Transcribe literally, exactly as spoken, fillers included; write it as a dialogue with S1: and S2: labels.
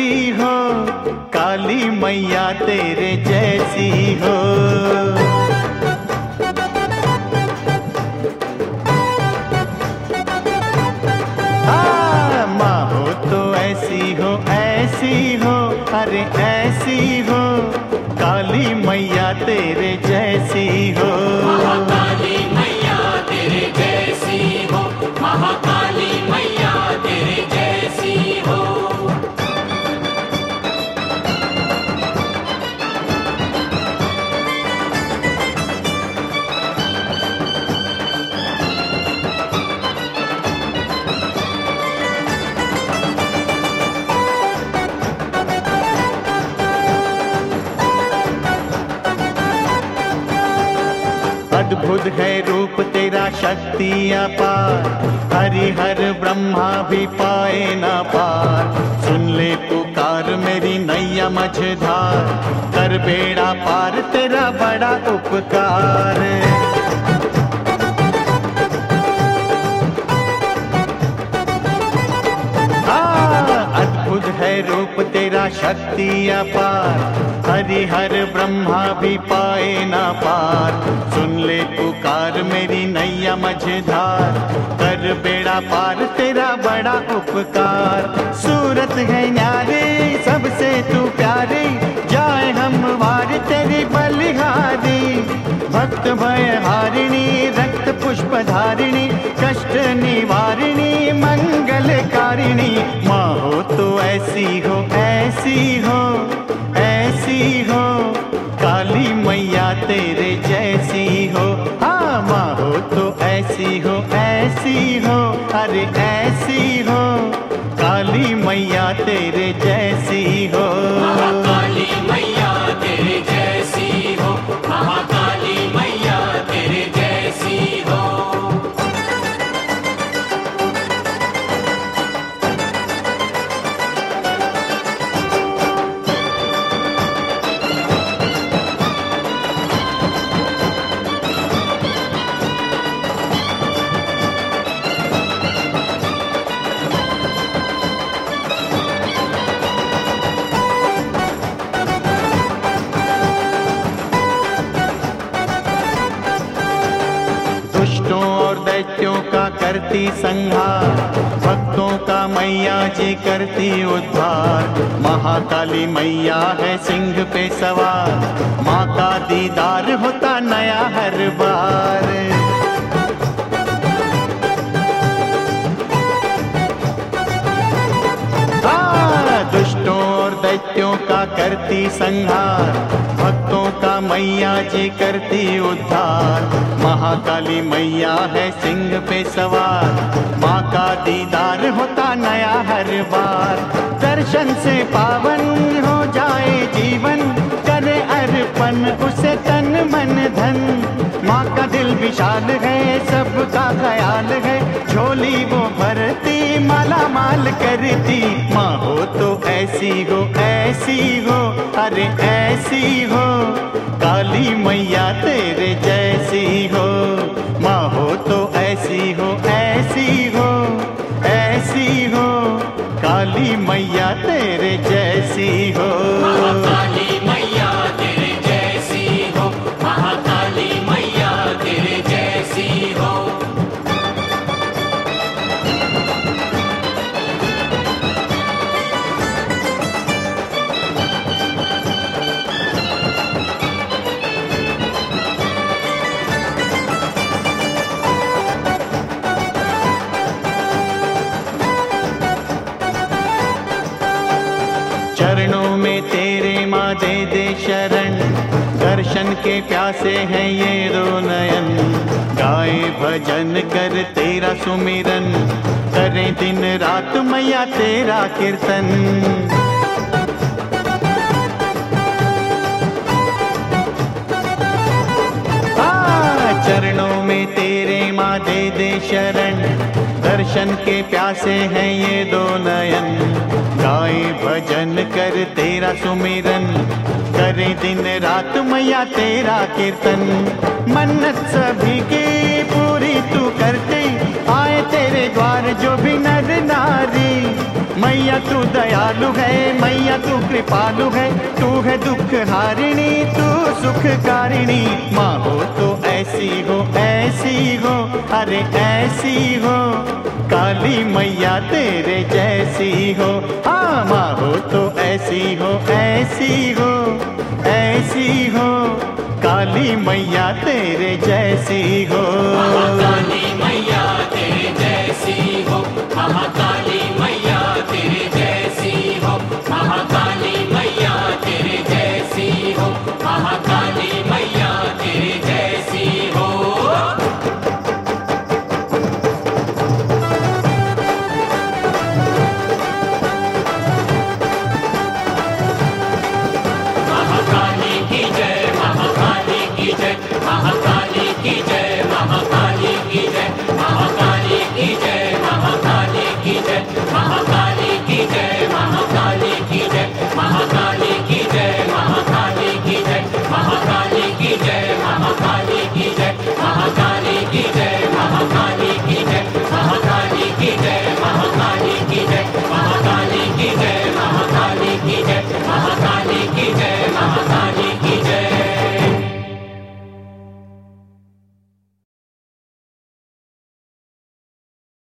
S1: ऐसी हो, काली मैया तेरे जैसी हो। हाँ, माँ हो तो ऐसी हो, ऐसी हो, अरे ऐसी हो, काली मैया तेरे जैसी हो।
S2: महाकाली मैया तेरे जैसी हो, महाकाली मैया तेरे जैसी हो।
S1: अद्भुत है रूप तेरा शक्ति अपार, हरिहर ब्रह्मा भी पाए ना पार। सुन ले पुकार मेरी नैया मझधार, कर बेड़ा पार तेरा बड़ा उपकार। अद्भुत है रूप तेरा शक्ति अपार, हरिहर ब्रह्मा भी पाए ना पार। सुन ले पुकार मेरी नैया मझधार, कर बेड़ा पार तेरा बड़ा उपकार। सूरत है न्यारे सबसे तू प्यारे, जाए हम वार तेरी बलिहारी। भक्त भय हारिणी रक्त पुष्प धारिणी, कष्ट निवारिणी मंगलकारिणी। माँ हो तो ऐसी हो, ऐसी हो, ऐसी हो, काली मैया तेरे जैसी हो। हाँ, माँ हो तो ऐसी हो, ऐसी हो, अरे ऐसी हो, काली मैया तेरे जैसी हो।
S2: महाकाली मैया तेरे जैसी हो, महाकाली मैया तेरे जैसी हो।
S1: दुष्टों और दैत्यों का करती संहार, भक्तों का मैया जी करती उद्धार। महाकाली मैया है सिंह पे सवार, माँ का दीदार होता नया हर बार। दुष्टों और दैत्यों का करती संहार, भक्तों का मैया जी करती उद्धार। महाकाली मैया है सिंह पे सवार, माँ का दीदार होता नया हर बार। दर्शन से पावन हो जाए जीवन, करे अर्पण उसे तन मन धन। माँ का दिल विशाल है सबका ख्याल है, झोली वो भरती माला माल करती। माँ हो तो ऐसी हो, ऐसी हो, अरे ऐसी हो, काली मैया तेरे जैसी हो। माँ हो तो ऐसी हो, ऐसी हो, ऐसी हो, काली मैया तेरे जैसी हो।
S2: महाकाली मैया तेरे जैसी हो, महाकाली मैया तेरे जैसी हो।
S1: चरणों में तेरे माँ दे दे शरण, दर्शन के प्यासे हैं ये दो नयन। गाए भजन कर तेरा सुमिरन, करें दिन रात मैया तेरा कीर्तन। चरणों में तेरे माँ दे दे शरण, दर्शन के प्यासे हैं ये दो नयन। गाए भजन कर तेरा सुमिरन, करे दिन रात मैया तेरा कीर्तन। मन्नत सभी की पूरी तू करते, आए तेरे द्वार जो भी नर नारी। मैया तू दयालु है, मैया तू कृपालु है, तू है दुख हारिणी, तू सुखकारिणी। माँ हो तो ऐसी हो, ऐसी हो, अरे ऐसी हो, काली मैया तेरे जैसी हो। हाँ माँ हो तो ऐसी हो, ऐसी हो, ऐसी हो, काली मैया तेरे जैसी हो।
S2: महाकाली मैया तेरे जैसी हो, महाकाली